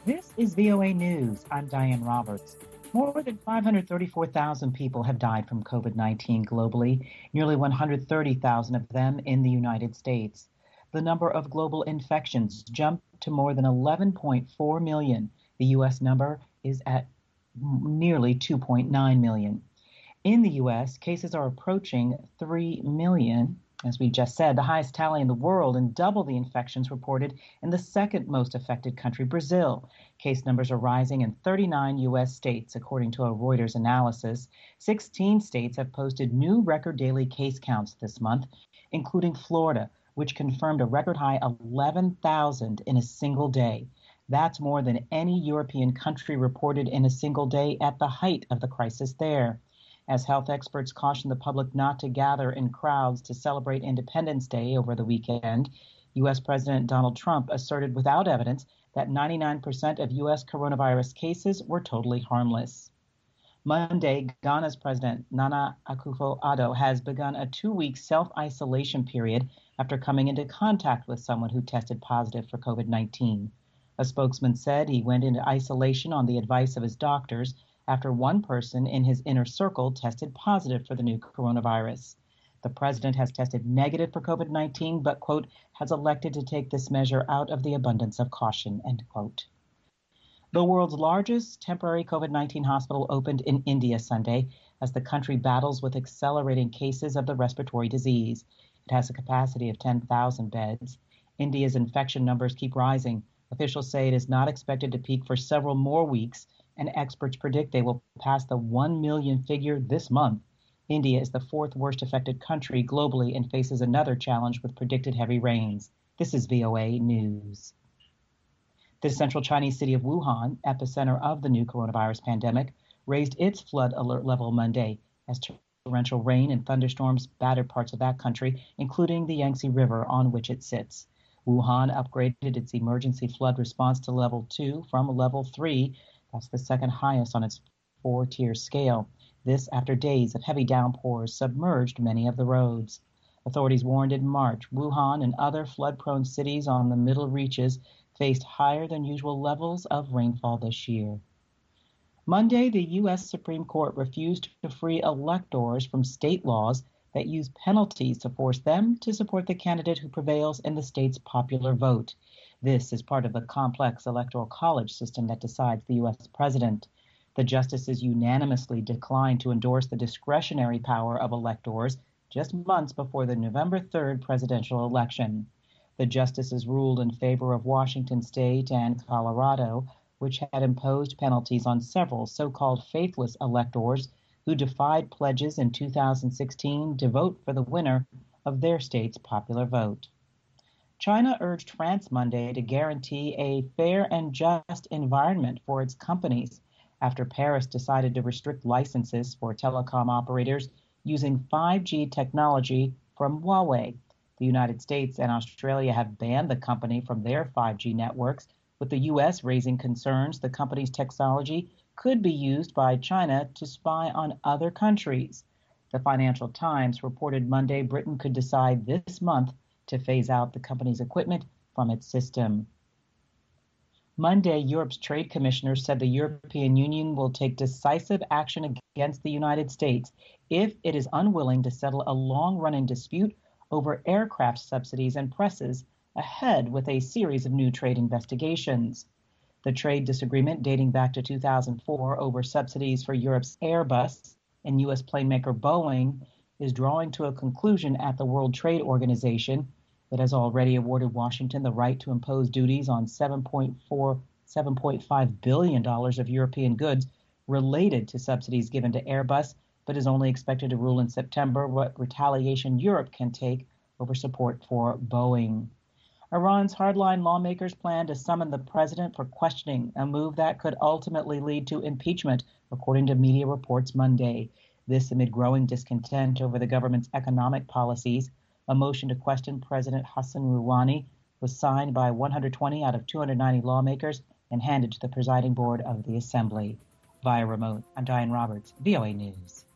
This is VOA News. I'm Diane Roberts. More than 534,000 people have died from COVID-19 globally, nearly 130,000 of them in the United States. The number of global infections jumped to more than 11.4 million. The U.S. number is at nearly 2.9 million. In the U.S., cases are approaching 3 million. As we just said, the highest tally in the world and double the infections reported in the second most affected country, Brazil. Case numbers are rising in 39 U.S. states, according to a Reuters analysis. 16 states have posted new record daily case counts this month, including Florida, which confirmed a record high 11,000 in a single day. That's more than any European country reported in a single day at the height of the crisis there. As health experts caution the public not to gather in crowds to celebrate Independence Day over the weekend, U.S. President Donald Trump asserted without evidence that 99% of U.S. coronavirus cases were totally harmless. Monday, Ghana's President Nana Akufo-Addo has begun a 2-week self-isolation period after coming into contact with someone who tested positive for COVID-19. A spokesman said he went into isolation on the advice of his doctors after one person in his inner circle tested positive for the new coronavirus. The president has tested negative for COVID-19, but, quote, has elected to take this measure out of the abundance of caution, end quote. The world's largest temporary COVID-19 hospital opened in India Sunday as the country battles with accelerating cases of the respiratory disease. It has a capacity of 10,000 beds. India's infection numbers keep rising. Officials say it is not expected to peak for several more weeks, and experts predict they will pass the 1 million figure this month. India is the fourth worst affected country globally and faces another challenge with predicted heavy rains. This is VOA News. The central Chinese city of Wuhan, epicenter of the new coronavirus pandemic, raised its flood alert level Monday as torrential rain and thunderstorms battered parts of that country, including the Yangtze River on which it sits. Wuhan upgraded its emergency flood response to level 2 from level 3. That's the second highest on its 4-tier scale. This after days of heavy downpours submerged many of the roads. Authorities warned in March Wuhan and other flood-prone cities on the middle reaches faced higher than usual levels of rainfall this year. Monday, the U.S. Supreme Court refused to free electors from state laws that use penalties to force them to support the candidate who prevails in the state's popular vote. This is part of the complex electoral college system that decides the U.S. president. The justices unanimously declined to endorse the discretionary power of electors just months before the November 3rd presidential election. The justices ruled in favor of Washington State and Colorado, which had imposed penalties on several so-called faithless electors who defied pledges in 2016 to vote for the winner of their state's popular vote. China urged France Monday to guarantee a fair and just environment for its companies after Paris decided to restrict licenses for telecom operators using 5G technology from Huawei. The United States and Australia have banned the company from their 5G networks, with the U.S. raising concerns the company's technology could be used by China to spy on other countries. The Financial Times reported Monday Britain could decide this month to phase out the company's equipment from its system. Monday, Europe's trade commissioner said the European Union will take decisive action against the United States if it is unwilling to settle a long-running dispute over aircraft subsidies and presses ahead with a series of new trade investigations. The trade disagreement dating back to 2004 over subsidies for Europe's Airbus and U.S. planemaker Boeing is drawing to a conclusion at the World Trade Organization. It has already awarded Washington the right to impose duties on $7.5 billion of European goods related to subsidies given to Airbus, but is only expected to rule in September what retaliation Europe can take over support for Boeing. Iran's hardline lawmakers plan to summon the president for questioning, a move that could ultimately lead to impeachment, according to media reports Monday. This amid growing discontent over the government's economic policies. A motion to question President Hassan Rouhani was signed by 120 out of 290 lawmakers and handed to the presiding board of the assembly. Via remote, I'm Diane Roberts, VOA News.